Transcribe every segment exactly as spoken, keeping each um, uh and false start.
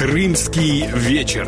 Крымский вечер.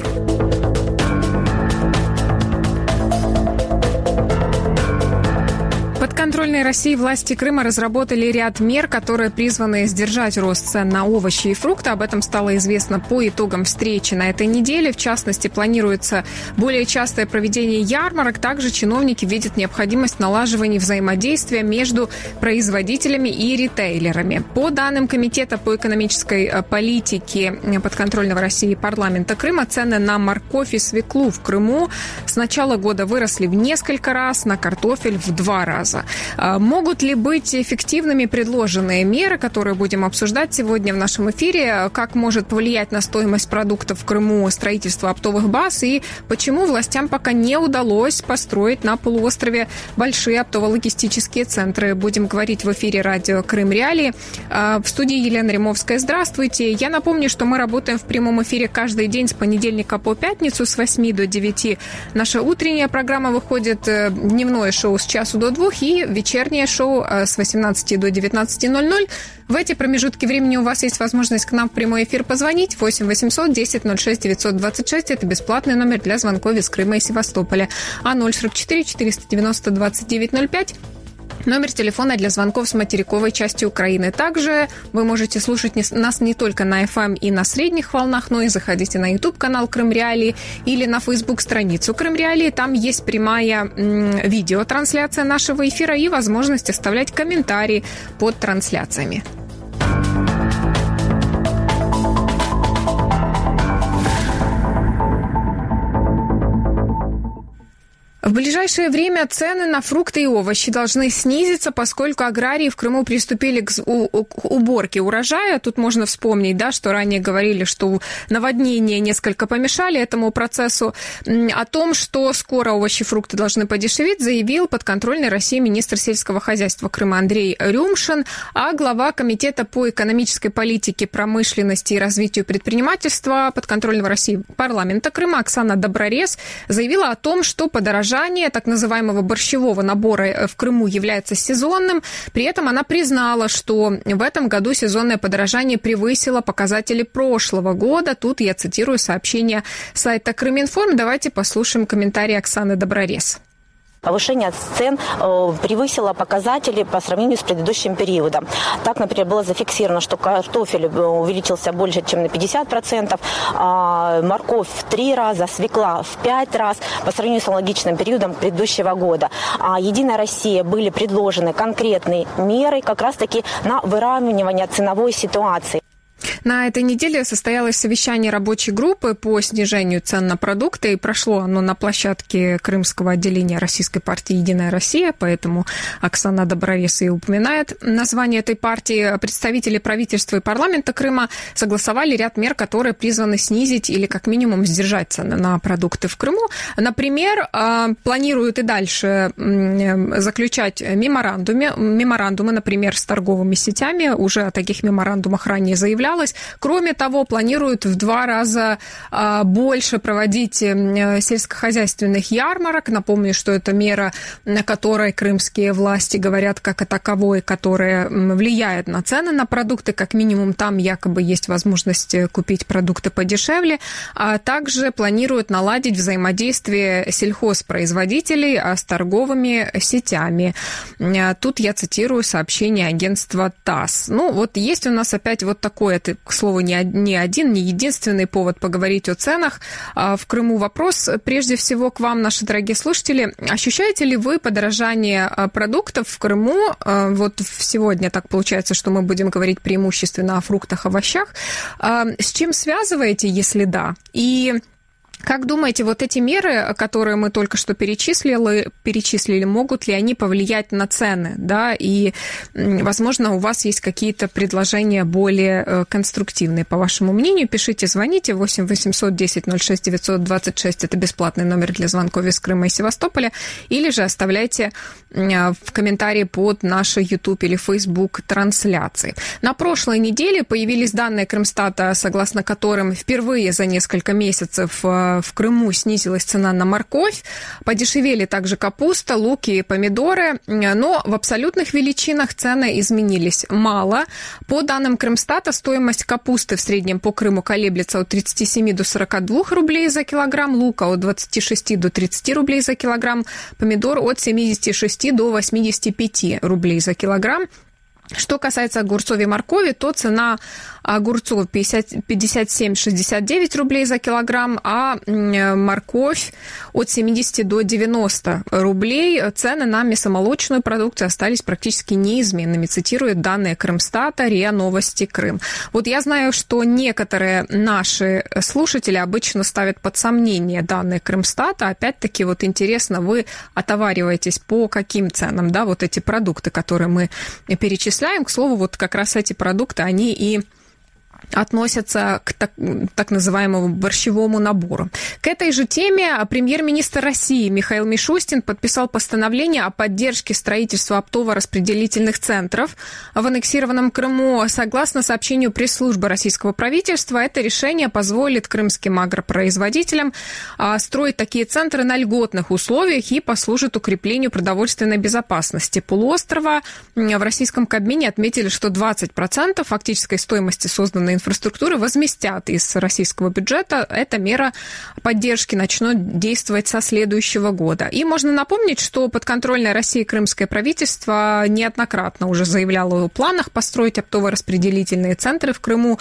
Подконтрольной России власти Крыма разработали ряд мер, которые призваны сдержать рост цен на овощи и фрукты. Об этом стало известно по итогам встречи на этой неделе. В частности, планируется более частое проведение ярмарок. Также чиновники видят необходимость налаживания взаимодействия между производителями и ритейлерами. По данным Комитета по экономической политике подконтрольного России парламента Крыма, цены на морковь и свеклу в Крыму с начала года выросли в несколько раз, на картофель в два раза. Могут ли быть эффективными предложенные меры, которые будем обсуждать сегодня в нашем эфире? Как может повлиять на стоимость продуктов в Крыму строительство оптовых баз? И почему властям пока не удалось построить на полуострове большие оптово-логистические центры? Будем говорить в эфире радио «Крым Реалии». В студии Елена Римовская. Здравствуйте. Я напомню, что мы работаем в прямом эфире каждый день с понедельника по пятницу с восьми до девяти. Наша утренняя программа выходит, дневное шоу с часу до двух, и вечернее шоу с восемнадцати до девятнадцати ноль-ноль. В эти промежутки времени у вас есть возможность к нам в прямой эфир позвонить. восемь восемьсот десять ноль шесть девятьсот двадцать шесть. Это бесплатный номер для звонков из Крыма и Севастополя. А ноль сорок четыре четыреста девяносто двадцать девять ноль пять. Номер телефона для звонков с материковой части Украины. Также вы можете слушать нас не только на эф эм и на средних волнах, но и заходите на YouTube-канал Крым Реалии или на Facebook-страницу Крым Реалии. Там есть прямая м- видеотрансляция нашего эфира и возможность оставлять комментарии под трансляциями. В ближайшее время цены на фрукты и овощи должны снизиться, поскольку аграрии в Крыму приступили к уборке урожая. Тут можно вспомнить, да, что ранее говорили, что наводнения несколько помешали этому процессу. О том, что скоро овощи и фрукты должны подешеветь, заявил подконтрольный России министр сельского хозяйства Крыма Андрей Рюмшин, а глава Комитета по экономической политике, промышленности и развитию предпринимательства подконтрольного России парламента Крыма Оксана Доброрез заявила о том, что подорожание так называемого борщевого набора в Крыму является сезонным. При этом она признала, что в этом году сезонное подорожание превысило показатели прошлого года. Тут я цитирую сообщение сайта Крыминформ. Давайте послушаем комментарий Оксаны Доброрез. Повышение цен э, превысило показатели по сравнению с предыдущим периодом. Так, например, было зафиксировано, что картофель увеличился больше, чем на пятьдесят процентов, а морковь в три раза, свекла в пять раз по сравнению с аналогичным периодом предыдущего года. А «Единая Россия» были предложены конкретные меры как раз-таки на выравнивание ценовой ситуации. На этой неделе состоялось совещание рабочей группы по снижению цен на продукты, и прошло оно на площадке Крымского отделения Российской партии «Единая Россия», поэтому Оксана Доброрез и упоминает название этой партии. Представители правительства и парламента Крыма согласовали ряд мер, которые призваны снизить или как минимум сдержать цены на продукты в Крыму. Например, планируют и дальше заключать меморандумы, меморандумы, например, с торговыми сетями. Уже о таких меморандумах ранее заявлял. Кроме того, планируют в два раза а, больше проводить сельскохозяйственных ярмарок. Напомню, что это мера, на которой крымские власти говорят как о таковой, которая влияет на цены на продукты. Как минимум там якобы есть возможность купить продукты подешевле. А также планируют наладить взаимодействие сельхозпроизводителей с торговыми сетями. Тут я цитирую сообщение агентства ТАСС. Ну, вот есть у нас опять вот такое. Это, к слову, не один, не единственный повод поговорить о ценах в Крыму. Вопрос, прежде всего, к вам, наши дорогие слушатели. Ощущаете ли вы подорожание продуктов в Крыму? Вот сегодня так получается, что мы будем говорить преимущественно о фруктах, овощах. С чем связываете, если да? И как думаете, вот эти меры, которые мы только что перечислили, перечислили, могут ли они повлиять на цены, да, и, возможно, у вас есть какие-то предложения более конструктивные, по вашему мнению? Пишите, звоните, восемь восемьсот десять ноль шесть девятьсот двадцать шесть, это бесплатный номер для звонков из Крыма и Севастополя, или же оставляйте в комментарии под нашей YouTube или Facebook трансляции. На прошлой неделе появились данные Крымстата, согласно которым впервые за несколько месяцев в Крыму снизилась цена на морковь, подешевели также капуста, лук и помидоры, но в абсолютных величинах цены изменились мало. По данным Крымстата, стоимость капусты в среднем по Крыму колеблется от тридцати семи до сорока двух рублей за килограмм, лука от двадцати шести до тридцати рублей за килограмм, помидор от семидесяти шести до восьмидесяти пяти рублей за килограмм. Что касается огурцов и моркови, то цена огурцов пятьдесят семь - шестьдесят девять рублей за килограмм, а морковь от семидесяти до девяноста рублей. Цены на мясомолочную продукцию остались практически неизменными, цитируют данные Крымстата, РИА Новости Крым. Вот я знаю, что некоторые наши слушатели обычно ставят под сомнение данные Крымстата. Опять-таки, вот интересно, вы отовариваетесь по каким ценам, да, вот эти продукты, которые мы перечисляем. К слову, вот как раз эти продукты, они и относятся к так, так называемому борщевому набору. К этой же теме премьер-министр России Михаил Мишустин подписал постановление о поддержке строительства оптово-распределительных центров в аннексированном Крыму. Согласно сообщению пресс-службы российского правительства, это решение позволит крымским агропроизводителям строить такие центры на льготных условиях и послужит укреплению продовольственной безопасности полуострова. В российском Кабмине отметили, что двадцать процентов фактической стоимости созданной инфраструктуры возместят из российского бюджета. Эта мера поддержки начнет действовать со следующего года. И можно напомнить, что подконтрольное России крымское правительство неоднократно уже заявляло о планах построить оптово-распределительные центры в Крыму.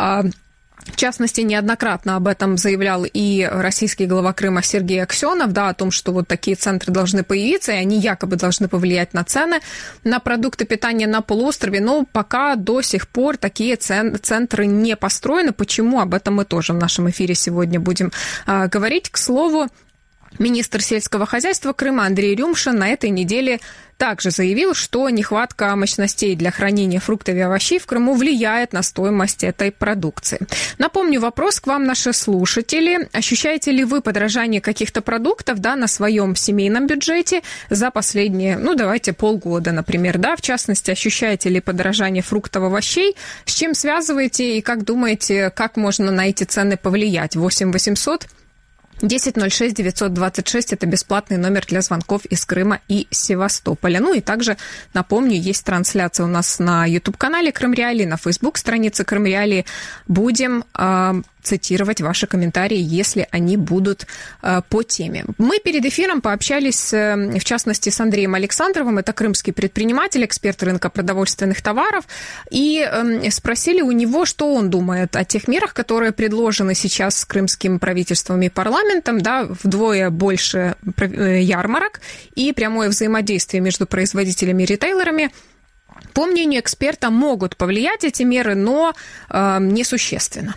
В частности, неоднократно об этом заявлял и российский глава Крыма Сергей Аксенов, да, о том, что вот такие центры должны появиться, и они якобы должны повлиять на цены на продукты питания на полуострове, но пока до сих пор такие центры не построены. Почему? Об этом мы тоже в нашем эфире сегодня будем а, говорить. К слову, министр сельского хозяйства Крыма Андрей Рюмшин на этой неделе также заявил, что нехватка мощностей для хранения фруктов и овощей в Крыму влияет на стоимость этой продукции. Напомню, вопрос к вам, наши слушатели. Ощущаете ли вы подорожание каких-то продуктов, да, на своем семейном бюджете за последние, ну, давайте, полгода, например, да? В частности, ощущаете ли подорожание фруктов и овощей? С чем связываете и как думаете, как можно на эти цены повлиять? восемь восемьсот десять ноль шесть девятьсот двадцать шесть – это бесплатный номер для звонков из Крыма и Севастополя. Ну и также, напомню, есть трансляция у нас на YouTube-канале Крым Реалии, на Facebook-странице Крым Реалии. Будем э, цитировать ваши комментарии, если они будут э, по теме. Мы перед эфиром пообщались, э, в частности, с Андреем Александровым, это крымский предприниматель, эксперт рынка продовольственных товаров, и э, спросили у него, что он думает о тех мерах, которые предложены сейчас крымским правительством и парламентом, да, вдвое больше ярмарок и прямое взаимодействие между производителями и ритейлерами. По мнению эксперта, могут повлиять эти меры, но э, несущественно.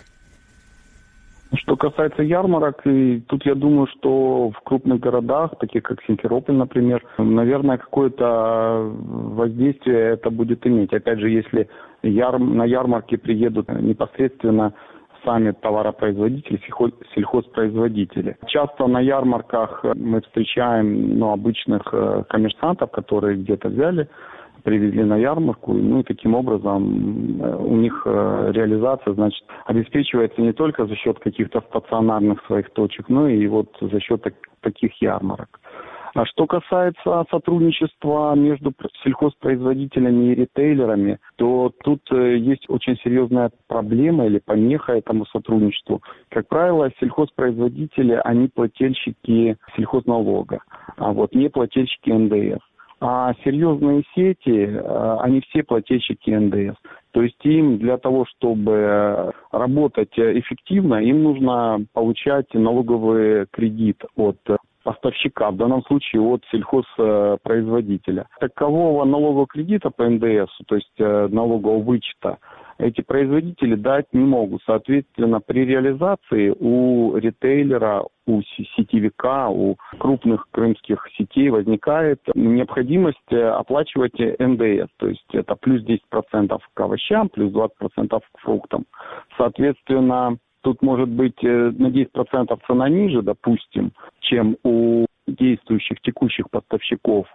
Что касается ярмарок, и тут я думаю, что в крупных городах, таких как Симферополь, например, наверное, какое-то воздействие это будет иметь. Опять же, если яр... на ярмарке приедут непосредственно сами товаропроизводители, сельхозпроизводители. Часто на ярмарках мы встречаем ну, обычных коммерсантов, которые где-то взяли, привезли на ярмарку, ну и таким образом у них реализация, значит, обеспечивается не только за счет каких-то стационарных своих точек, но и вот за счет так, таких ярмарок. А что касается сотрудничества между сельхозпроизводителями и ритейлерами, то тут есть очень серьезная проблема или помеха этому сотрудничеству. Как правило, сельхозпроизводители, они плательщики сельхозналога, а вот не плательщики эн дэ эс. А серьезные сети, они все плательщики эн дэ эс. То есть им для того, чтобы работать эффективно, им нужно получать налоговый кредит от поставщика, в данном случае от сельхозпроизводителя. Такового налогового кредита по эн дэ эс, то есть налогового вычета, эти производители дать не могут. Соответственно, при реализации у ритейлера, у сетевика, у крупных крымских сетей возникает необходимость оплачивать эн дэ эс. То есть это плюс десять процентов к овощам, плюс двадцать процентов к фруктам. Соответственно, тут может быть на десять процентов цена ниже, допустим, чем у действующих текущих поставщиков.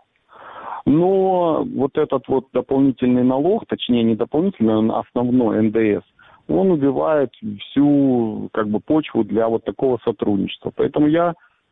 Но вот этот вот дополнительный налог, точнее не дополнительный, он основной эн дэ эс, он убивает всю как бы почву для вот такого сотрудничества. Поэтому я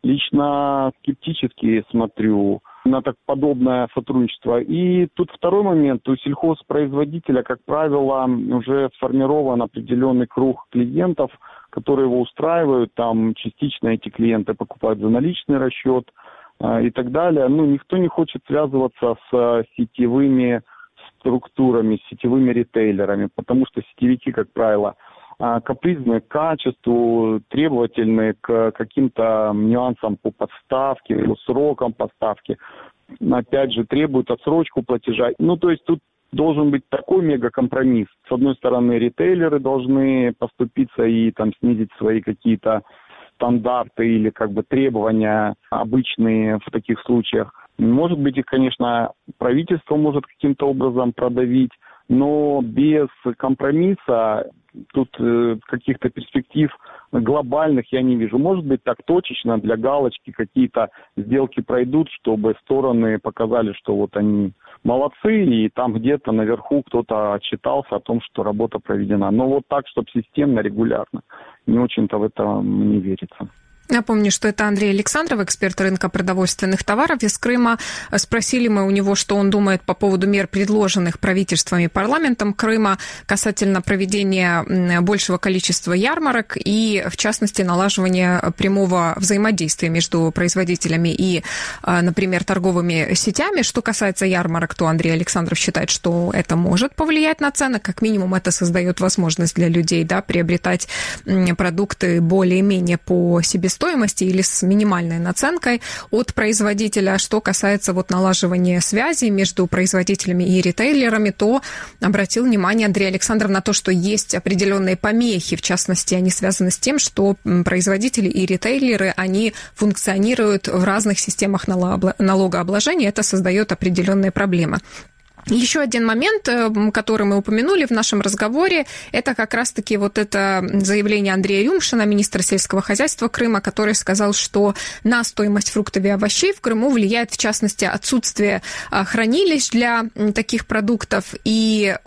лично скептически смотрю на так подобное сотрудничество. И тут второй момент. У сельхозпроизводителя, как правило, уже сформирован определенный круг клиентов, которые его устраивают. Там частично эти клиенты покупают за наличный расчет э, и так далее. Ну, никто не хочет связываться с сетевыми структурами, с сетевыми ритейлерами, потому что сетевики, как правило, капризные к качеству, требовательные к каким-то нюансам по подставке, по срокам поставки. Опять же, требуют отсрочку платежа. Ну, то есть тут должен быть такой мегакомпромисс. С одной стороны, ритейлеры должны поступиться и там снизить свои какие-то стандарты или как бы требования обычные в таких случаях. Может быть, их, конечно, правительство может каким-то образом продавить, но без компромисса тут э, каких-то перспектив глобальных я не вижу. Может быть, так точечно для галочки какие-то сделки пройдут, чтобы стороны показали, что вот они молодцы, и там где-то наверху кто-то отчитался о том, что работа проведена. Но вот так, чтобы системно, регулярно, не очень-то в это не верится. Напомню, что это Андрей Александров, эксперт рынка продовольственных товаров из Крыма. Спросили мы у него, что он думает по поводу мер, предложенных правительством и парламентом Крыма касательно проведения большего количества ярмарок и, в частности, налаживания прямого взаимодействия между производителями и, например, торговыми сетями. Что касается ярмарок, то Андрей Александров считает, что это может повлиять на цены. Как минимум, это создает возможность для людей, да, приобретать продукты более-менее по себестоимости, стоимости или с минимальной наценкой от производителя. Что касается вот налаживания связи между производителями и ритейлерами, то обратил внимание Андрей Александров на то, что есть определенные помехи, в частности, они связаны с тем, что производители и ритейлеры, они функционируют в разных системах налогообложения, это создает определенные проблемы. Еще один момент, который мы упомянули в нашем разговоре, это как раз-таки вот это заявление Андрея Рюмшина, министра сельского хозяйства Крыма, который сказал, что на стоимость фруктов и овощей в Крыму влияет, в частности, отсутствие хранилищ для таких продуктов. И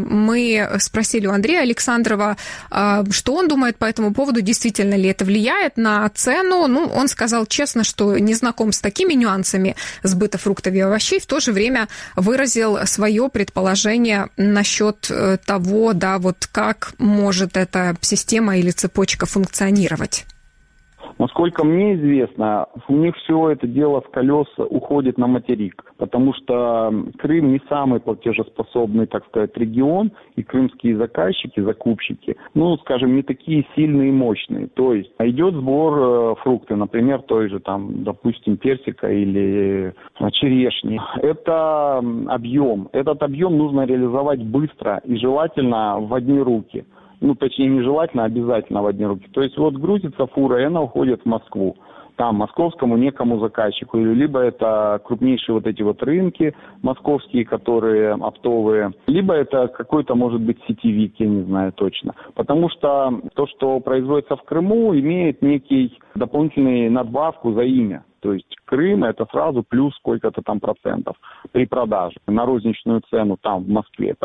мы спросили у Андрея Александрова, что он думает по этому поводу, действительно ли это влияет на цену. Ну, он сказал честно, что не знаком с такими нюансами сбыта фруктов и овощей, в то же время выразил свое предположение насчет того, да, вот как может эта система или цепочка функционировать. Насколько мне известно, у них все это дело с колес уходит на материк, потому что Крым не самый платежеспособный, так сказать, регион, и крымские заказчики, закупщики, ну, скажем, не такие сильные и мощные. То есть идет сбор фрукты, например, той же, там, допустим, персика или черешни. Это объем. Этот объем нужно реализовать быстро и желательно в одни руки. Ну, точнее, нежелательно, а обязательно в одни руки. То есть вот грузится фура, и она уходит в Москву. Там московскому некому заказчику. Либо это крупнейшие вот эти вот рынки московские, которые оптовые. Либо это какой-то, может быть, сетевик, я не знаю точно. Потому что то, что производится в Крыму, имеет некий дополнительный надбавку за имя. То есть Крым – это сразу плюс сколько-то там процентов при продаже на розничную цену там в Москве.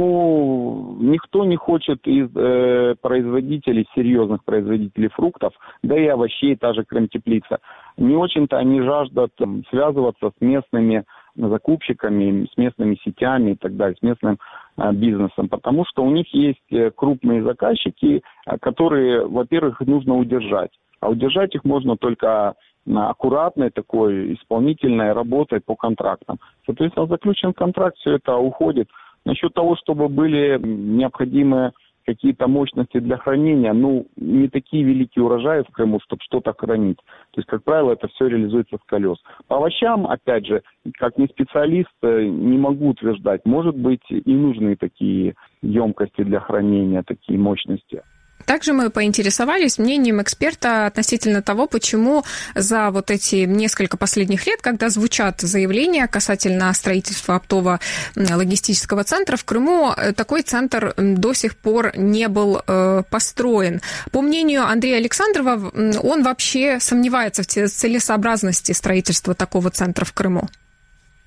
Поэтому никто не хочет из э, производителей, серьезных производителей фруктов, да и овощей, та же Крымтеплица, не очень-то они жаждут там связываться с местными закупщиками, с местными сетями и так далее, с местным э, бизнесом, потому что у них есть крупные заказчики, которые, во-первых, нужно удержать. А удержать их можно только аккуратной такой исполнительной работой по контрактам. Соответственно, заключен контракт, все это уходит. Насчет того, чтобы были необходимые какие-то мощности для хранения, ну, не такие великие урожаи в Крыму, чтобы что-то хранить. То есть, как правило, это все реализуется с колес. По овощам, опять же, как не специалист, не могу утверждать. Может быть, и нужны такие емкости для хранения, такие мощности. Также мы поинтересовались мнением эксперта относительно того, почему за вот эти несколько последних лет, когда звучат заявления касательно строительства оптово-логистического центра в Крыму, такой центр до сих пор не был построен. По мнению Андрея Александрова, он вообще сомневается в целесообразности строительства такого центра в Крыму.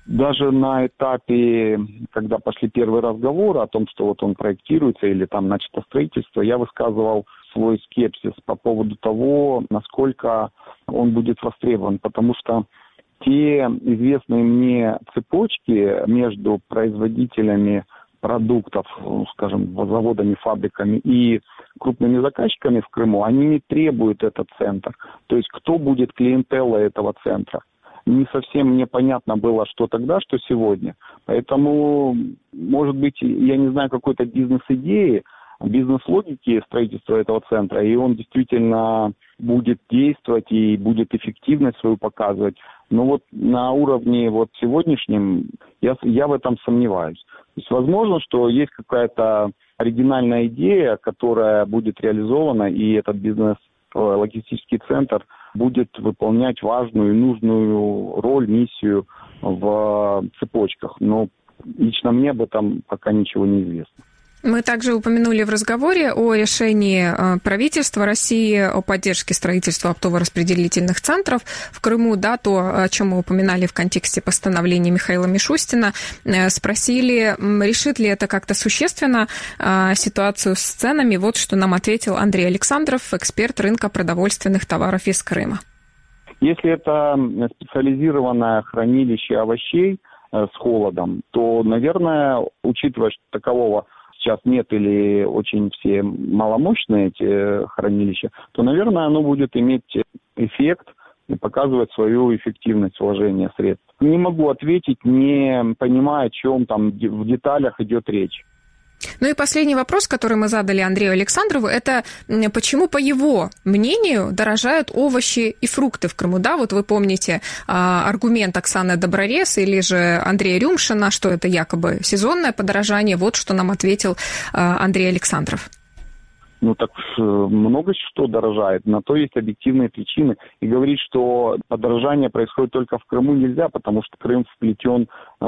даже на этапе, когда пошли первые разговоры о том, что вот он проектируется или там начато строительство, я высказывал свой скепсис по поводу того, насколько он будет востребован, потому что те известные мне цепочки между производителями продуктов, скажем, заводами, фабриками и крупными заказчиками в Крыму, они не требуют этот центр. То есть кто будет клиентелой этого центра? Не совсем мне понятно было, что тогда, что сегодня. Поэтому, может быть, я не знаю какой-то бизнес-идеи, бизнес-логики строительства этого центра, и он действительно будет действовать и будет эффективность свою показывать. Но вот на уровне вот сегодняшнем я, я в этом сомневаюсь. То есть возможно, что есть какая-то оригинальная идея, которая будет реализована, и этот бизнес-логистический центр будет выполнять важную и нужную роль, миссию в цепочках. Но лично мне об этом пока ничего не известно. Мы также упомянули в разговоре о решении правительства России о поддержке строительства оптово-распределительных центров в Крыму, да, то, о чем мы упоминали в контексте постановления Михаила Мишустина. Спросили, решит ли это как-то существенно ситуацию с ценами. Вот что нам ответил Андрей Александров, эксперт рынка продовольственных товаров из Крыма. Если это специализированное хранилище овощей с холодом, то, наверное, учитывая, что такового сейчас нет или очень все маломощные эти хранилища, то, наверное, оно будет иметь эффект и показывать свою эффективность вложения средств. Не могу ответить, не понимая, о чем там в деталях идет речь. Ну и последний вопрос, который мы задали Андрею Александрову, это почему, по его мнению, дорожают овощи и фрукты в Крыму? Да, вот вы помните аргумент Оксаны Доброрез или же Андрея Рюмшина, что это якобы сезонное подорожание. Вот что нам ответил Андрей Александров. Ну так много что дорожает, на то есть объективные причины. И говорить, что подорожание происходит только в Крыму, нельзя, потому что Крым вплетен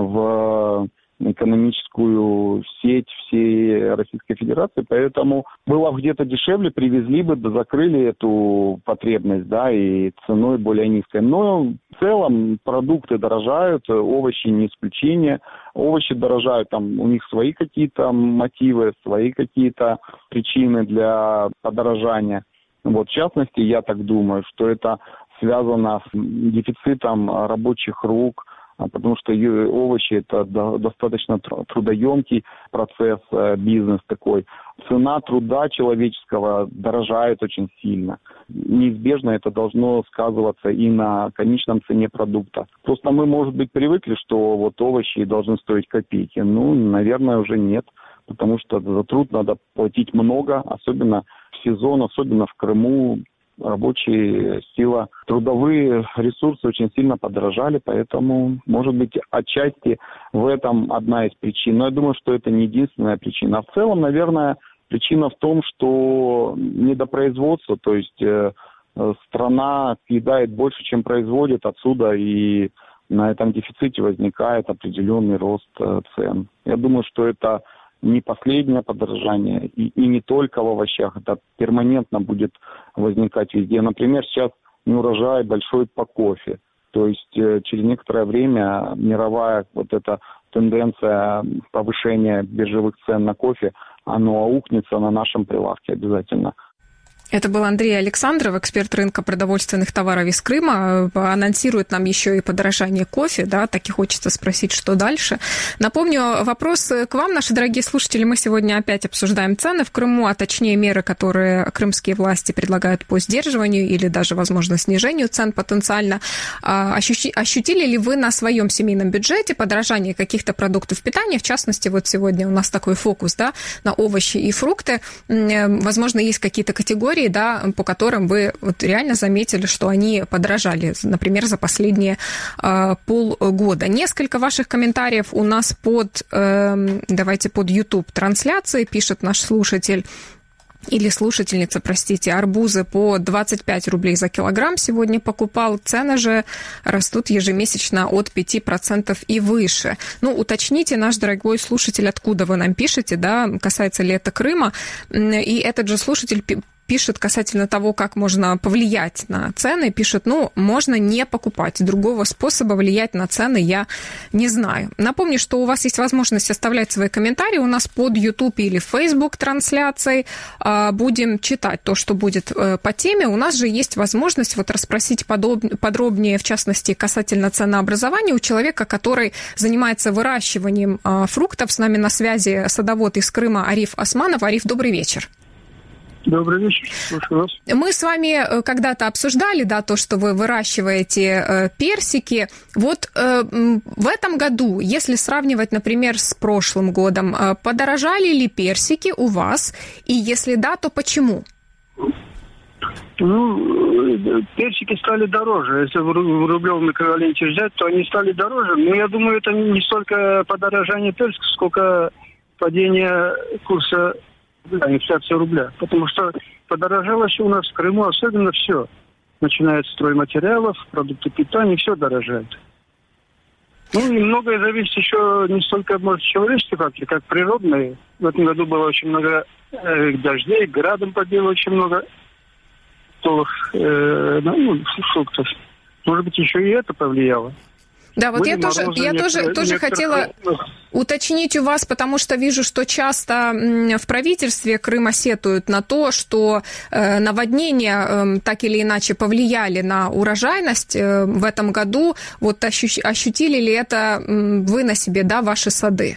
в экономическую сеть всей Российской Федерации, поэтому было где-то дешевле, привезли бы, да закрыли эту потребность, да, и ценой более низкой. Но в целом продукты дорожают, овощи не исключение. Овощи дорожают, там у них свои какие-то мотивы, свои какие-то причины для подорожания. Вот, в частности, я так думаю, что это связано с дефицитом рабочих рук, потому что овощи – это достаточно трудоемкий процесс, бизнес такой. Цена труда человеческого дорожает очень сильно. Неизбежно это должно сказываться и на конечном цене продукта. Просто мы, может быть, привыкли, что вот овощи должны стоить копейки. Ну, наверное, уже нет, потому что за труд надо платить много, особенно в сезон, особенно в Крыму. Рабочая сила, трудовые ресурсы очень сильно подорожали, поэтому, может быть, отчасти в этом одна из причин. Но я думаю, что это не единственная причина. А в целом, наверное, причина в том, что недопроизводство, то есть э, страна съедает больше, чем производит, отсюда и на этом дефиците возникает определенный рост э, цен. Я думаю, что это не последнее подорожание, и, и не только в овощах, это перманентно будет возникать везде. Например, сейчас неурожай большой по кофе. То есть э, через некоторое время мировая вот эта тенденция повышения биржевых цен на кофе, оно аукнется на нашем прилавке обязательно. Это был Андрей Александров, эксперт рынка продовольственных товаров из Крыма. Анонсирует нам еще и подорожание кофе, да, так и хочется спросить, что дальше. Напомню, вопрос к вам, наши дорогие слушатели. Мы сегодня опять обсуждаем цены в Крыму, а точнее меры, которые крымские власти предлагают по сдерживанию или даже, возможно, снижению цен потенциально. Ощутили ли вы на своем семейном бюджете подорожание каких-то продуктов питания? В частности, вот сегодня у нас такой фокус, да, на овощи и фрукты. Возможно, есть какие-то категории, да, по которым вы вот реально заметили, что они подорожали, например, за последние э, полгода. Несколько ваших комментариев у нас под, э, давайте, под YouTube-трансляцией, пишет наш слушатель. Или слушательница, простите, арбузы по двадцать пять рублей за килограмм сегодня покупал. Цены же растут ежемесячно от пяти процентов и выше. Ну, уточните, наш дорогой слушатель, откуда вы нам пишете, да, касается ли это Крыма. И этот же слушатель пишет касательно того, как можно повлиять на цены, пишет, ну, можно не покупать. Другого способа влиять на цены я не знаю. Напомню, что у вас есть возможность оставлять свои комментарии у нас под YouTube или Facebook трансляцией. Будем читать то, что будет по теме. У нас же есть возможность вот расспросить подробнее, в частности, касательно ценообразования у человека, который занимается выращиванием фруктов. С нами на связи садовод из Крыма Ариф Османов. Ариф, добрый вечер. Добрый вечер, слушаю вас. Мы с вами когда-то обсуждали, да, то, что вы выращиваете э, персики. Вот э, в этом году, если сравнивать, например, с прошлым годом, э, подорожали ли персики у вас? И если да, то почему? Ну, персики стали дороже. Если в рублевом эквиваленте взять, то они стали дороже. Но я думаю, это не столько подорожание персиков, сколько падение курса инфляции рубля. Потому что подорожало все у нас в Крыму, особенно все. Начиная от стройматериалов, продукты питания, все дорожает. Ну и многое зависит еще не столько, может, человеческих факторов, как природные. В этом году было очень много э, дождей, градом побило очень много толых, э, ну, фруктов. Может быть, еще и это повлияло. Да, вот Были я тоже, я тоже, тоже хотела уточнить у вас, потому что вижу, что часто в правительстве Крыма сетуют на то, что наводнения так или иначе повлияли на урожайность в этом году. Вот ощутили ли это вы на себе, да, ваши сады?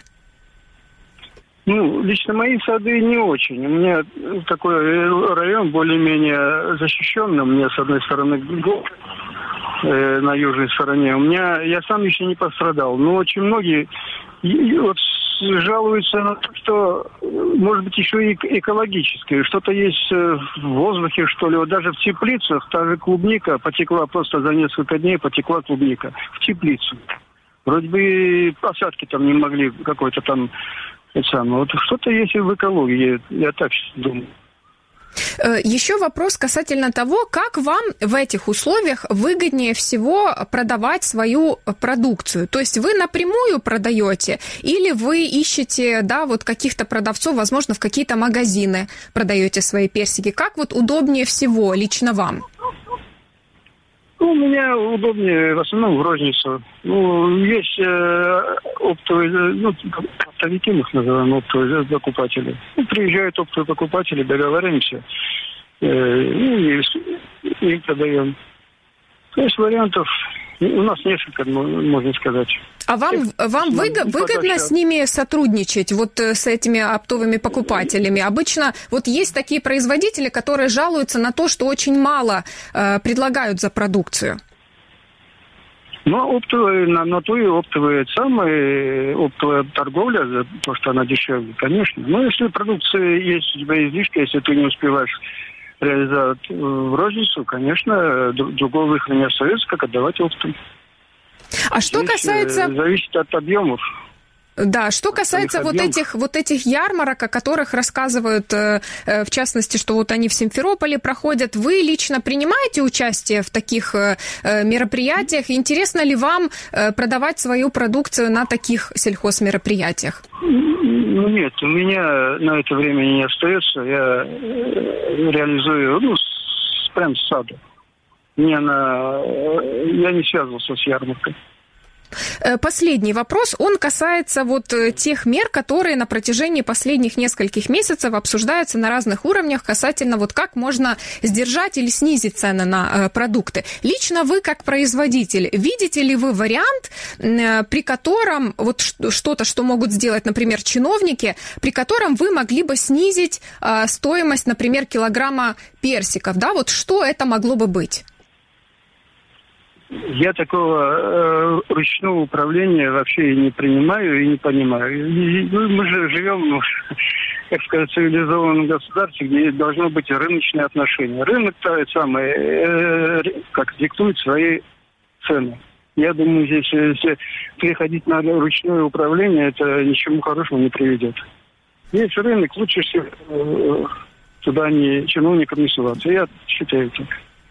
Ну, лично мои сады не очень. У меня такой район более-менее защищенный. У меня, с одной стороны, горы э, на южной стороне. У меня, я сам еще не пострадал. Но очень многие вот жалуются на то, что, может быть, еще и экологическое. Что-то есть в воздухе, что ли. Вот даже в теплицах та же клубника потекла просто за несколько дней, потекла клубника в теплицу. Вроде бы посадки там не могли какой-то там... Это самое. Вот что-то есть в экологии, я так думаю. Еще вопрос касательно того, как вам в этих условиях выгоднее всего продавать свою продукцию. То есть вы напрямую продаете или вы ищете, да, вот каких-то продавцов, возможно, в какие-то магазины продаете свои персики. Как вот удобнее всего лично вам? Ну, у меня удобнее в основном в розницу. Ну, есть э, оптовые, ну, оптовики, мы их называем, оптовые покупатели. Ну, приезжают оптовые покупатели, договариваемся, э, ну, и им продаем. То есть вариантов у нас несколько, можно сказать. А вам, вам выгодно, выгодно с ними сотрудничать, вот с этими оптовыми покупателями? Обычно вот есть такие производители, которые жалуются на то, что очень мало э, предлагают за продукцию. Ну, оптовые, на, на то и оптовые самые, оптовая торговля, за то, что она дешевле, конечно. Но если продукция есть у тебя излишки, если ты не успеваешь реализовать в розницу, конечно, другого выхода не остается, как отдавать оптом. А что Здесь касается... Зависит от объемов. Да, что касается вот этих, вот этих ярмарок, о которых рассказывают, в частности, что вот они в Симферополе проходят, вы лично принимаете участие в таких мероприятиях? Интересно ли вам продавать свою продукцию на таких сельхозмероприятиях? Ну, нет, у меня на это времени не остается. Я реализую, ну, прям с сада. Мне на... Я не связывался с ярмаркой. Последний вопрос, он касается вот тех мер, которые на протяжении последних нескольких месяцев обсуждаются на разных уровнях касательно вот как можно сдержать или снизить цены на продукты. Лично вы, как производитель, видите ли вы вариант, при котором вот что-то, что могут сделать, например, чиновники, при котором вы могли бы снизить стоимость, например, килограмма персиков, да, вот что это могло бы быть? Я такого э, ручного управления вообще и не принимаю и не понимаю. И, ну, мы же живем, как сказать, в цивилизованном государстве, где должно быть рыночные отношения. Рынок то самое, э, как диктует свои цены. Я думаю, здесь, если переходить на ручное управление, это ни к чему хорошему не приведет. Есть рынок, лучше всего э, туда не чиновникам не суваться. Я считаю так.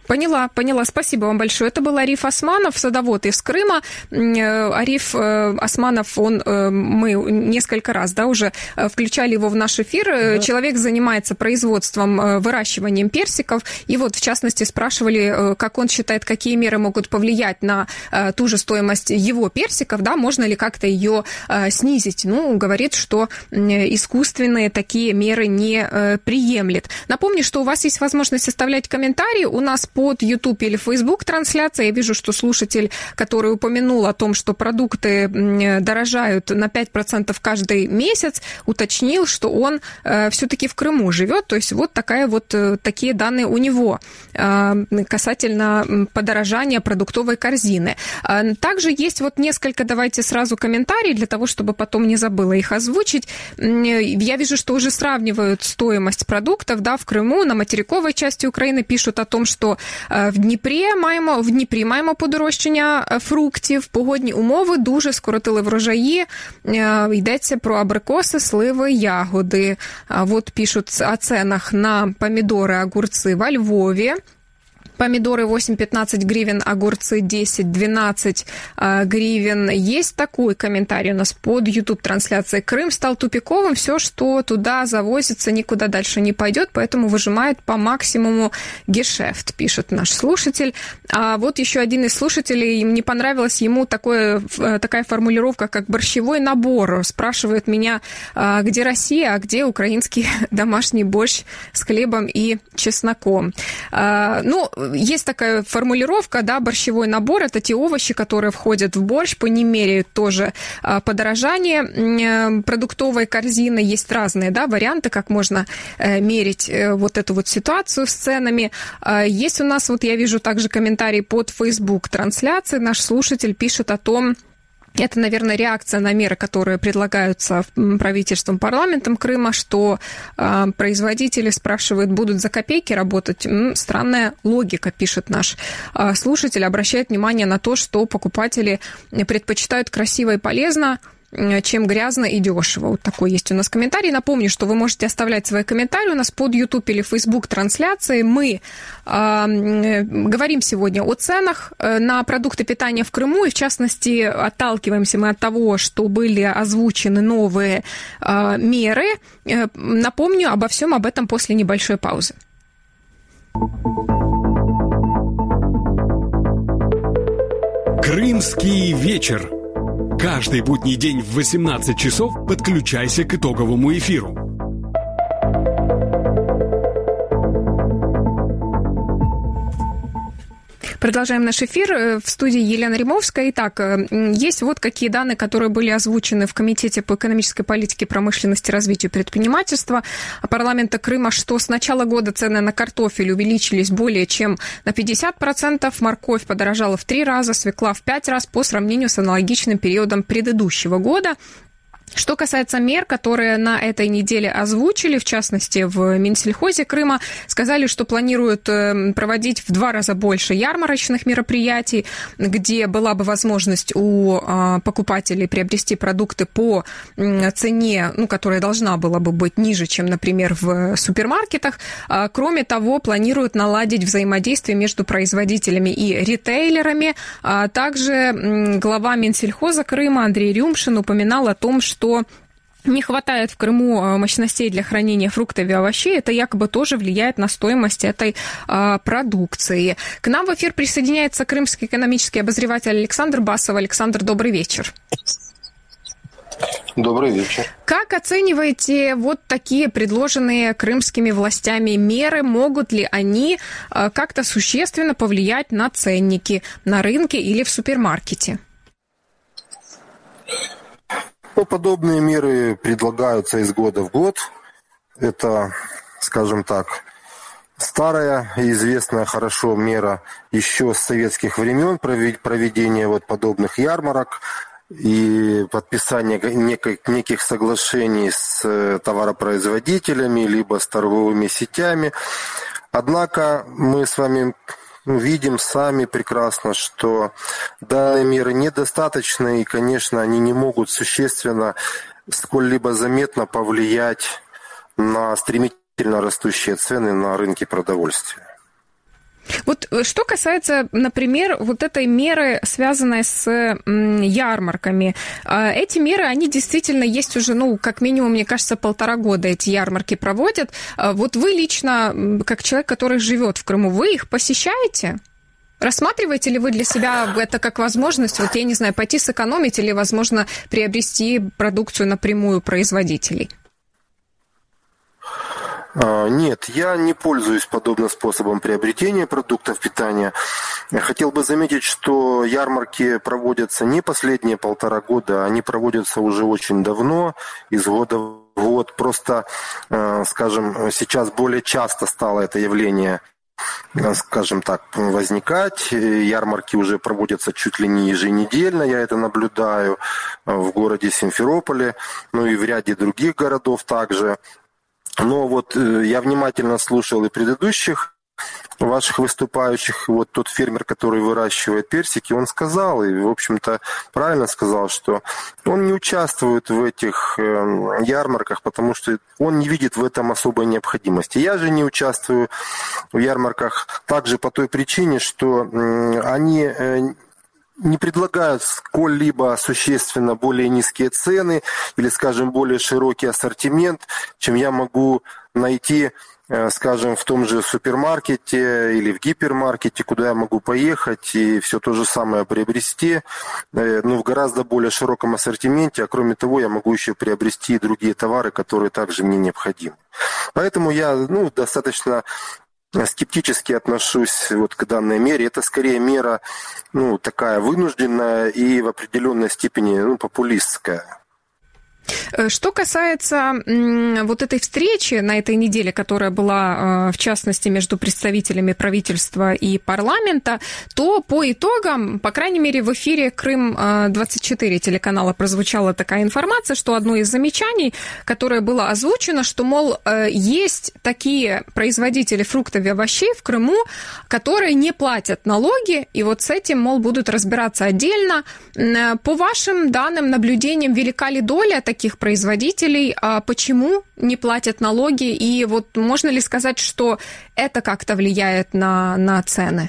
Поняла, поняла. Спасибо вам большое. Это был Ариф Османов, садовод из Крыма. Ариф Османов, он, мы несколько раз, да, уже включали его в наш эфир. Да. Человек занимается производством, выращиванием персиков. И вот, в частности, спрашивали, как он считает, какие меры могут повлиять на ту же стоимость его персиков, да, можно ли как-то ее снизить. Ну, говорит, что искусственные такие меры не приемлет. Напомню, что у вас есть возможность оставлять комментарии. У нас под YouTube или Facebook трансляция. Я вижу, что слушатель, который упомянул о том, что продукты дорожают на пять процентов каждый месяц, уточнил, что он э, все-таки в Крыму живет. То есть вот, такая вот э, такие данные у него э, касательно подорожания продуктовой корзины. Э, также есть вот несколько, давайте сразу комментарий для того, чтобы потом не забыла их озвучить. Я вижу, что уже сравнивают стоимость продуктов, да, в Крыму, на материковой части Украины пишут о том, що в Дніпрі маємо, в Дніпрі маємо подорожчання фруктів, погодні умови дуже скоротили врожаї, йдеться про абрикоси, сливи, ягоди. Вот пишут о ценах на помидоры, огурцы во Львове. Помидоры восемь-пятнадцать гривен, огурцы десять-двенадцать гривен. Есть такой комментарий у нас под YouTube-трансляцией. Крым стал тупиковым, все, что туда завозится, никуда дальше не пойдет, поэтому выжимает по максимуму гешефт, пишет наш слушатель. А вот еще один из слушателей, им не понравилась ему такое, такая формулировка, как борщевой набор. Спрашивает меня, где Россия, а где украинский домашний борщ с хлебом и чесноком. Ну, есть такая формулировка, да, борщевой набор, это те овощи, которые входят в борщ, по ним меряют тоже подорожание продуктовой корзины, есть разные, да, варианты, как можно мерить вот эту вот ситуацию с ценами. Есть у нас, вот я вижу также комментарий под Facebook трансляции, наш слушатель пишет о том, это, наверное, реакция на меры, которые предлагаются правительством, парламентом Крыма, что э, производители спрашивают, будут за копейки работать. М-м, странная логика, пишет наш э, слушатель, обращает внимание на то, что покупатели предпочитают красиво и полезно, чем грязно и дешево. Вот такой есть у нас комментарий. Напомню, что вы можете оставлять свои комментарии у нас под YouTube или Facebook трансляции. Мы э, говорим сегодня о ценах на продукты питания в Крыму, и в частности отталкиваемся мы от того, что были озвучены новые э, меры. Э, напомню обо всем об этом после небольшой паузы. Крымский вечер. Каждый будний день в восемнадцать часов подключайся к итоговому эфиру. Продолжаем наш эфир. В студии Елена Римовская. Итак, есть вот какие данные, которые были озвучены в Комитете по экономической политике, промышленности, развитию и предпринимательства парламента Крыма, что с начала года цены на картофель увеличились более чем на пятьдесят процентов, морковь подорожала в три раза, свекла в пять раз по сравнению с аналогичным периодом предыдущего года. Что касается мер, которые на этой неделе озвучили, в частности, в Минсельхозе Крыма, сказали, что планируют проводить в два раза больше ярмарочных мероприятий, где была бы возможность у покупателей приобрести продукты по цене, ну, которая должна была бы быть ниже, чем, например, в супермаркетах. Кроме того, планируют наладить взаимодействие между производителями и ритейлерами. Также глава Минсельхоза Крыма Андрей Рюмшин упоминал о том, что что не хватает в Крыму мощностей для хранения фруктов и овощей, это якобы тоже влияет на стоимость этой а, продукции. К нам в эфир присоединяется крымский экономический обозреватель Александр Басов. Александр, добрый вечер. Добрый вечер. Как оцениваете вот такие предложенные крымскими властями меры? Могут ли они а, как-то существенно повлиять на ценники на рынке или в супермаркете? Ну, подобные меры предлагаются из года в год. Это, скажем так, старая и известная хорошо мера еще с советских времен проведения вот подобных ярмарок и подписания неких, неких соглашений с товаропроизводителями либо с торговыми сетями. Однако мы с вами видим сами прекрасно, что данные меры недостаточны, и, конечно, они не могут существенно, сколь-либо заметно повлиять на стремительно растущие цены на рынке продовольствия. Вот что касается, например, вот этой меры, связанной с ярмарками. Эти меры, они действительно есть уже, ну, как минимум, мне кажется, полтора года эти ярмарки проводят. Вот вы лично, как человек, который живет в Крыму, вы их посещаете? Рассматриваете ли вы для себя это как возможность, вот я не знаю, пойти сэкономить или, возможно, приобрести продукцию напрямую производителей? Нет, я не пользуюсь подобным способом приобретения продуктов питания. Хотел бы заметить, что ярмарки проводятся не последние полтора года, они проводятся уже очень давно, из года в год. Просто, скажем, сейчас более часто стало это явление, скажем так, возникать. Ярмарки уже проводятся чуть ли не еженедельно, я это наблюдаю в городе Симферополе, ну и в ряде других городов также. Но вот я внимательно слушал и предыдущих ваших выступающих. Вот тот фермер, который выращивает персики, он сказал, и, в общем-то, правильно сказал, что он не участвует в этих ярмарках, потому что он не видит в этом особой необходимости. Я же не участвую в ярмарках также по той причине, что они не предлагают сколь-либо существенно более низкие цены или, скажем, более широкий ассортимент, чем я могу найти, скажем, в том же супермаркете или в гипермаркете, куда я могу поехать и все то же самое приобрести, ну, в гораздо более широком ассортименте, а кроме того, я могу еще приобрести и другие товары, которые также мне необходимы. Поэтому я, ну, достаточно скептически отношусь вот к данной мере. Это скорее мера, ну, такая вынужденная и в определенной степени, ну, популистская. Что касается вот этой встречи на этой неделе, которая была, в частности, между представителями правительства и парламента, то по итогам, по крайней мере, в эфире Крым двадцать четыре телеканала прозвучала такая информация, что одно из замечаний, которое было озвучено, что, мол, есть такие производители фруктов и овощей в Крыму, которые не платят налоги, и вот с этим, мол, будут разбираться отдельно. По вашим данным, наблюдениям, велика ли доля таких производителей, а почему не платят налоги, и вот можно ли сказать, что это как-то влияет на, на цены?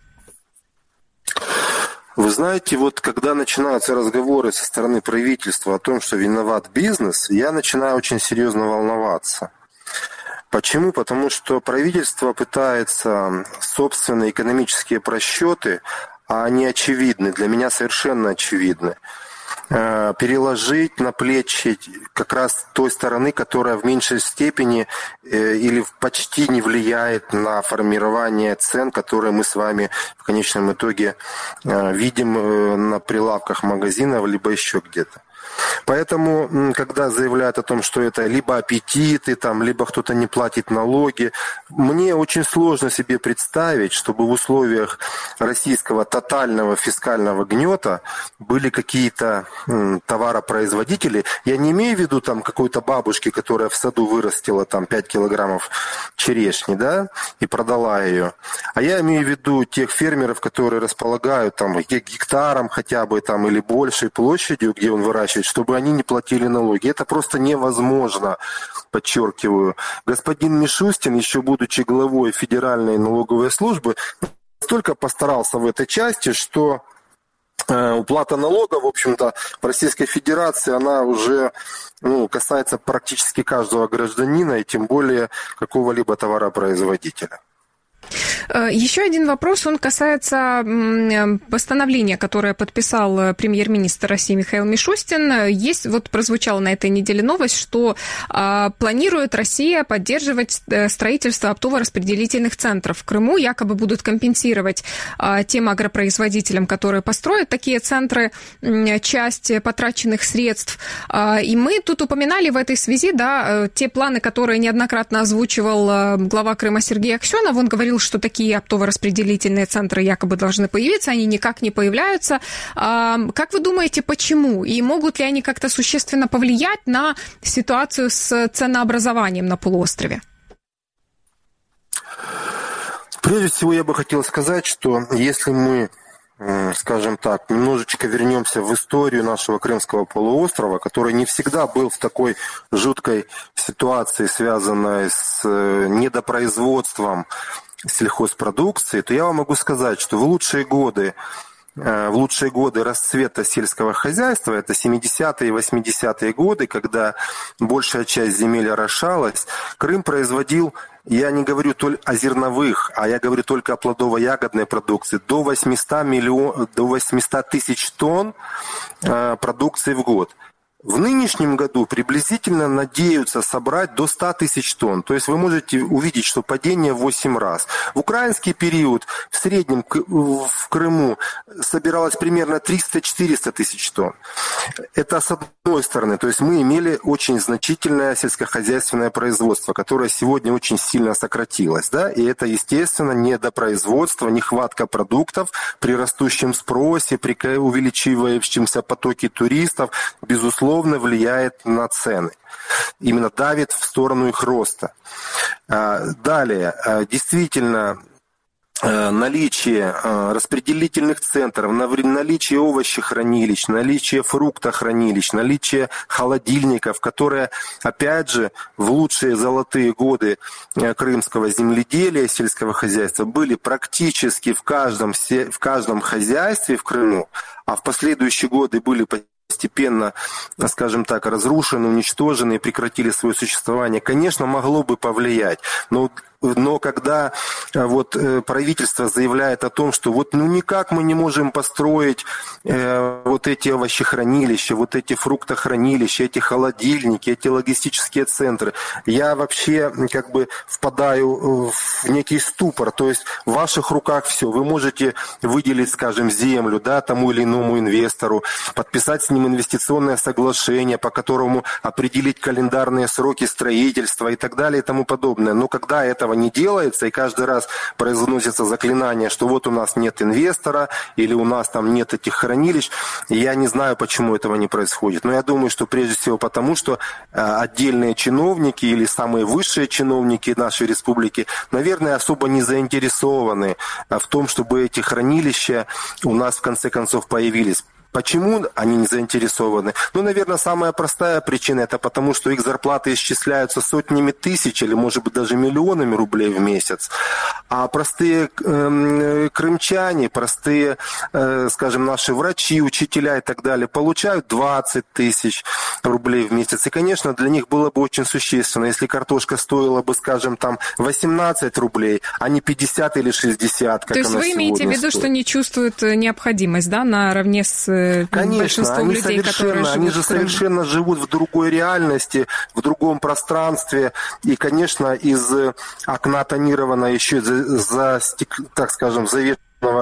Вы знаете, вот когда начинаются разговоры со стороны правительства о том, что виноват бизнес, я начинаю очень серьезно волноваться. Почему? Потому что правительство пытается собственные экономические просчеты, а они очевидны, для меня совершенно очевидны, переложить на плечи как раз той стороны, которая в меньшей степени или почти не влияет на формирование цен, которые мы с вами в конечном итоге видим на прилавках магазинов, либо еще где-то. Поэтому, когда заявляют о том, что это либо аппетиты, там, либо кто-то не платит налоги, мне очень сложно себе представить, чтобы в условиях российского тотального фискального гнета были какие-то м, товаропроизводители. Я не имею в виду там какой-то бабушки, которая в саду вырастила там пять килограммов черешни, да, и продала ее. А я имею в виду тех фермеров, которые располагают там гектаром хотя бы там или большей площадью, где он выращивает, чтобы они не платили налоги. Это просто невозможно, подчеркиваю. Господин Мишустин, еще будучи главой Федеральной налоговой службы, настолько постарался в этой части, что э, уплата налога, в общем-то, в Российской Федерации, она уже ну, касается практически каждого гражданина и тем более какого-либо товаропроизводителя. Еще один вопрос, он касается постановления, которое подписал премьер-министр России Михаил Мишустин. Есть, вот прозвучала на этой неделе новость, что а, планирует Россия поддерживать строительство оптово-распределительных центров в Крыму, якобы будут компенсировать а, тем агропроизводителям, которые построят такие центры, часть потраченных средств. А, и мы тут упоминали в этой связи, да, те планы, которые неоднократно озвучивал глава Крыма Сергей Аксенов. Он говорил, что такие оптово-распределительные центры якобы должны появиться, они никак не появляются. Как вы думаете, почему? И могут ли они как-то существенно повлиять на ситуацию с ценообразованием на полуострове? Прежде всего, я бы хотел сказать, что если мы, скажем так, немножечко вернемся в историю нашего Крымского полуострова, который не всегда был в такой жуткой ситуации, связанной с недопроизводством сельхозпродукции, то я вам могу сказать, что в лучшие годы в лучшие годы расцвета сельского хозяйства, это семидесятые и восьмидесятые годы, когда большая часть земель орошалась, Крым производил, я не говорю только о зерновых, а я говорю только о плодово-ягодной продукции, до восемьсот миллион, до восемьсот тысяч тонн продукции в год. В нынешнем году приблизительно надеются собрать до ста тысяч тонн. То есть вы можете увидеть, что падение в восемь раз. В украинский период в среднем в Крыму собиралось примерно триста-четыреста тысяч тонн. Это с одной стороны. То есть мы имели очень значительное сельскохозяйственное производство, которое сегодня очень сильно сократилось. Да? И это, естественно, недопроизводство, нехватка продуктов при растущем спросе, при увеличивающемся потоке туристов, безусловно, влияет на цены. Именно давит в сторону их роста. Далее, действительно, наличие распределительных центров, наличие овощехранилищ, наличие фруктохранилищ, наличие холодильников, которые, опять же, в лучшие золотые годы крымского земледелия, сельского хозяйства были практически в каждом, в каждом хозяйстве в Крыму, а в последующие годы были постепенно, скажем так, разрушены, уничтожены и прекратили свое существование, конечно, могло бы повлиять. Но Но когда вот правительство заявляет о том, что вот ну никак мы не можем построить э, вот эти овощехранилища, вот эти фруктохранилища, эти холодильники, эти логистические центры, я вообще как бы впадаю в некий ступор. То есть в ваших руках все. Вы можете выделить, скажем, землю, да, тому или иному инвестору, подписать с ним инвестиционное соглашение, по которому определить календарные сроки строительства и так далее и тому подобное. Но когда этого не делается, и каждый раз произносится заклинание, что вот у нас нет инвестора, или у нас там нет этих хранилищ, я не знаю, почему этого не происходит. Но я думаю, что прежде всего потому, что отдельные чиновники или самые высшие чиновники нашей республики, наверное, особо не заинтересованы в том, чтобы эти хранилища у нас в конце концов появились. Почему они не заинтересованы? Ну, наверное, самая простая причина – это потому, что их зарплаты исчисляются сотнями тысяч или, может быть, даже миллионами рублей в месяц. А простые э, крымчане, простые, э, скажем, наши врачи, учителя и так далее получают двадцать тысяч рублей в месяц. И, конечно, для них было бы очень существенно, если картошка стоила бы, скажем, там восемнадцать рублей, а не пятьдесят или шестьдесят, как она сегодня стоит. То есть вы имеете в виду, что не чувствуют необходимость, да, наравне с Конечно, они, людей, совершенно, они же совершенно живут в другой реальности, в другом пространстве. И, конечно, из окна тонированного еще за, за так скажем, завешенного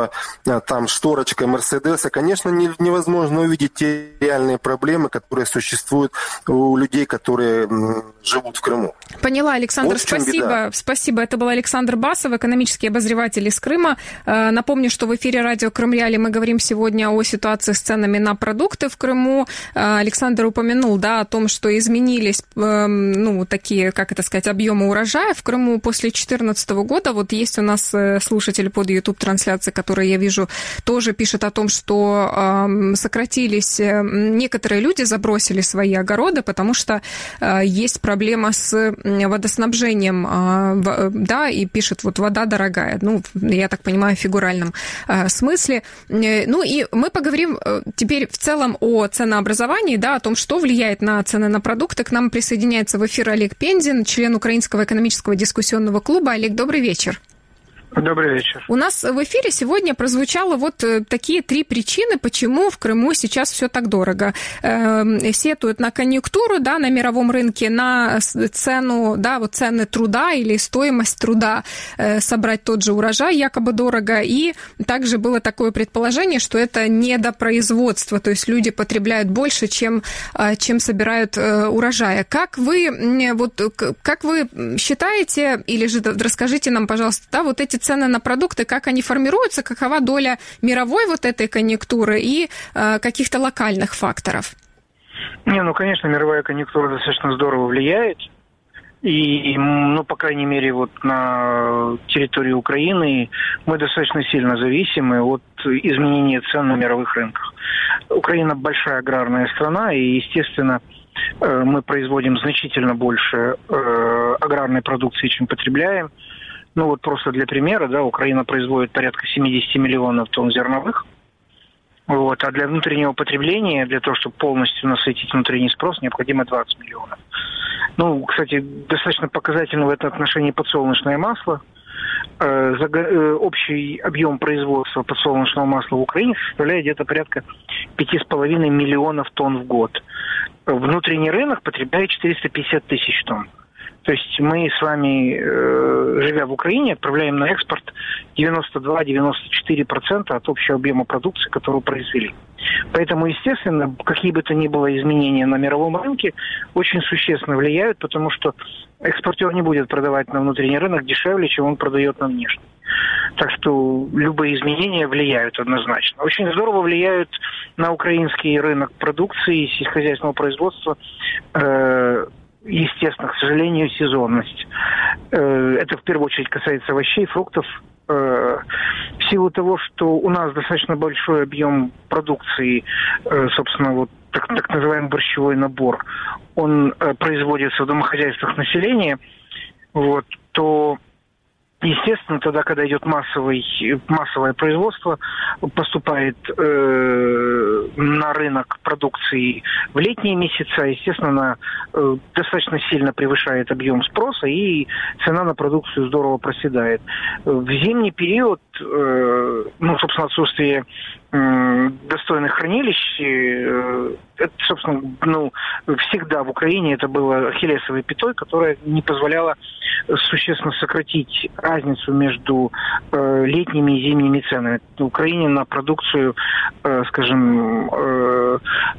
там шторочкой Мерседеса, конечно, невозможно увидеть те реальные проблемы, которые существуют у людей, которые живут в Крыму. Поняла, Александр, вот спасибо. Спасибо. Это был Александр Басов, экономический обозреватель из Крыма. Напомню, что в эфире радио Крым Реалии мы говорим сегодня о ситуации с ценами на продукты в Крыму. Александр упомянул, да, о том, что изменились, ну, такие, как это сказать, объемы урожая в Крыму после две тысячи четырнадцатого года. Вот есть у нас слушатель под YouTube-трансляцией, который, я вижу, тоже пишет о том, что э, сократились, некоторые люди забросили свои огороды, потому что э, есть проблема с водоснабжением, э, да, и пишет, вот вода дорогая, ну, я так понимаю, в фигуральном э, смысле. Ну, и мы поговорим теперь в целом о ценообразовании, да, о том, что влияет на цены на продукты. К нам присоединяется в эфир Олег Пензин, член Украинского экономического дискуссионного клуба. Олег, добрый вечер. Добрый вечер. У нас в эфире сегодня прозвучало вот такие три причины, почему в Крыму сейчас все так дорого. Э, сетуют на конъюнктуру, да, на мировом рынке, на цену, да, вот цены труда или стоимость труда, э, собрать тот же урожай якобы дорого. И также было такое предположение, что это недопроизводство, то есть люди потребляют больше, чем, чем собирают э, урожая. Как вы, вот, как вы считаете, или же расскажите нам, пожалуйста, да, вот эти цены на продукты, как они формируются, какова доля мировой вот этой конъюнктуры и э, каких-то локальных факторов? Не, ну, конечно, мировая конъюнктура достаточно здорово влияет. И, ну, по крайней мере, вот на территории Украины мы достаточно сильно зависимы от изменения цен на мировых рынках. Украина большая аграрная страна, и, естественно, мы производим значительно больше аграрной продукции, чем потребляем. Ну вот просто для примера, да, Украина производит порядка семьдесят миллионов тонн зерновых. Вот, а для внутреннего потребления, для того, чтобы полностью насытить внутренний спрос, необходимо двадцать миллионов. Ну, кстати, достаточно показательно в этом отношении подсолнечное масло. Э, за, э, общий объем производства подсолнечного масла в Украине составляет где-то порядка пять с половиной миллионов тонн в год. Внутренний рынок потребляет четыреста пятьдесят тысяч тонн. То есть мы с вами, э, живя в Украине, отправляем на экспорт девяносто два - девяносто четыре процента от общего объема продукции, которую произвели. Поэтому, естественно, какие бы то ни было изменения на мировом рынке, очень существенно влияют, потому что экспортер не будет продавать на внутренний рынок дешевле, чем он продает на внешний. Так что любые изменения влияют однозначно. Очень здорово влияют на украинский рынок продукции, сельскохозяйственного производства, э, естественно, к сожалению, сезонность. Это в первую очередь касается овощей, фруктов. В силу того, что у нас достаточно большой объем продукции, собственно, вот так, так называемый борщевой набор, он производится в домохозяйствах населения, вот, то естественно, тогда, когда идет массовый, массовое производство, поступает э, на рынок продукции в летние месяцы, естественно, она э, достаточно сильно превышает объем спроса, и цена на продукцию здорово проседает. В зимний период, э, ну, собственно, отсутствие э, достойных хранилищ, э, это, собственно, ну, всегда в Украине это было ахиллесовой пятой, которая не позволяла существенно сократить разницу между э, летними и зимними ценами. В Украине на продукцию, э, скажем, э,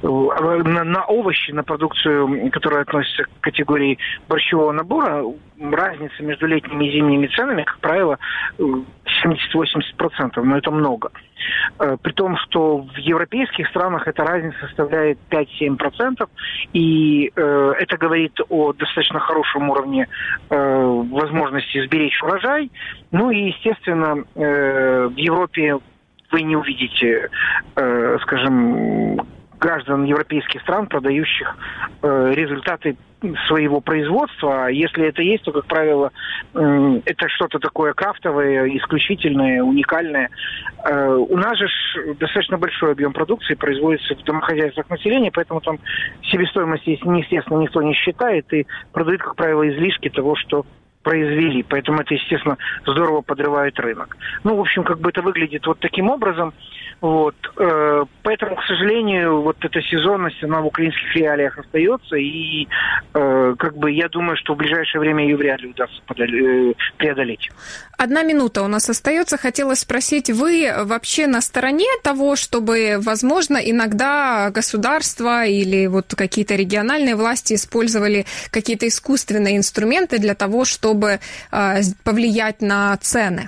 на, на овощи, на продукцию, которая относится к категории борщевого набора, разница между летними и зимними ценами, как правило, семьдесят-восемьдесят процентов, но это много. Э, при том, что в европейских странах эта разница составляет пять-семь процентов, и э, это говорит о достаточно хорошем уровне э, возможности сберечь урожай. Ну и, естественно, э, в Европе вы не увидите, э, скажем, граждан европейских стран, продающих э, результаты своего производства. Если это есть, то, как правило, э, это что-то такое крафтовое, исключительное, уникальное. Э, у нас же достаточно большой объем продукции производится в домохозяйствах населения, поэтому там себестоимость, естественно, никто не считает и продают, как правило, излишки того, что произвели. Поэтому это, естественно, здорово подрывает рынок. Ну, в общем, как бы это выглядит вот таким образом. Вот. Поэтому, к сожалению, вот эта сезонность, она в украинских реалиях остается. И как бы я думаю, что в ближайшее время ее вряд ли удастся преодолеть. Одна минута у нас остается. Хотела спросить, вы вообще на стороне того, чтобы, возможно, иногда государство или вот какие-то региональные власти использовали какие-то искусственные инструменты для того, чтобы повлиять на цены?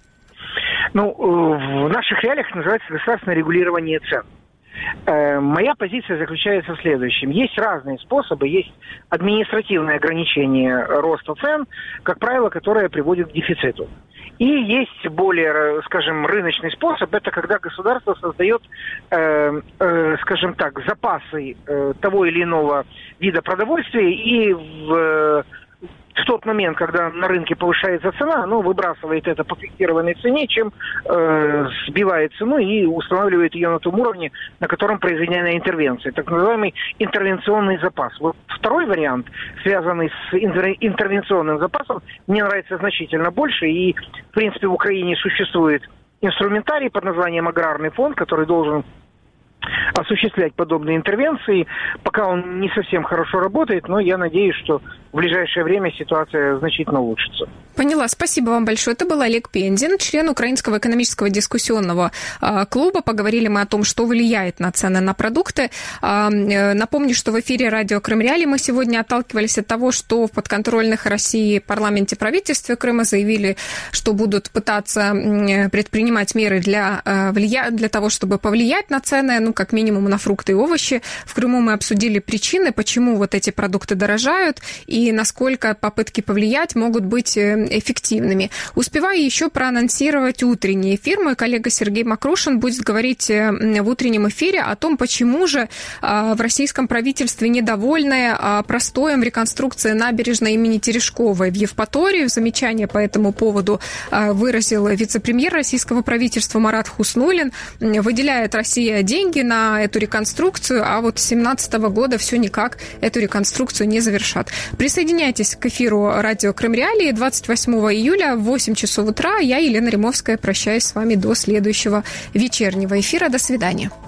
Ну, в наших реалиях называется государственное регулирование цен. Моя позиция заключается в следующем. Есть разные способы. Есть административное ограничение роста цен, как правило, которое приводит к дефициту. И есть более, скажем, рыночный способ. Это когда государство создает, э, э, скажем так, запасы э, того или иного вида продовольствия и в... В тот момент, когда на рынке повышается цена, оно выбрасывает это по фиксированной цене, чем э, сбивает цену и устанавливает ее на том уровне, на котором произведена интервенция. Так называемый интервенционный запас. Вот второй вариант, связанный с интервенционным запасом, мне нравится значительно больше. И, в принципе, в Украине существует инструментарий под названием аграрный фонд, который должен осуществлять подобные интервенции. Пока он не совсем хорошо работает, но я надеюсь, что в ближайшее время ситуация значительно улучшится. Поняла. Спасибо вам большое. Это был Олег Пензин, член Украинского экономического дискуссионного э, клуба. Поговорили мы о том, что влияет на цены на продукты. Э, напомню, что в эфире радио Крым-Реалии мы сегодня отталкивались от того, что в подконтрольных России парламенте правительстве Крыма заявили, что будут пытаться предпринимать меры для, э, влия... для того, чтобы повлиять на цены, ну, как минимум на фрукты и овощи. В Крыму мы обсудили причины, почему вот эти продукты дорожают, и и насколько попытки повлиять могут быть эффективными. Успеваю еще проанонсировать утренний эфир. Мой коллега Сергей Макрушин будет говорить в утреннем эфире о том, почему же в российском правительстве недовольны простоем в реконструкции набережной имени Терешковой в Евпатории. Замечание по этому поводу выразил вице-премьер российского правительства Марат Хуснуллин. Выделяет Россия деньги на эту реконструкцию, а вот с две тысячи семнадцатого года все никак эту реконструкцию не завершат. Присоединяйтесь к эфиру радио Крым Реалии двадцать восьмого июля в восемь часов утра. Я, Елена Римовская, прощаюсь с вами до следующего вечернего эфира. До свидания.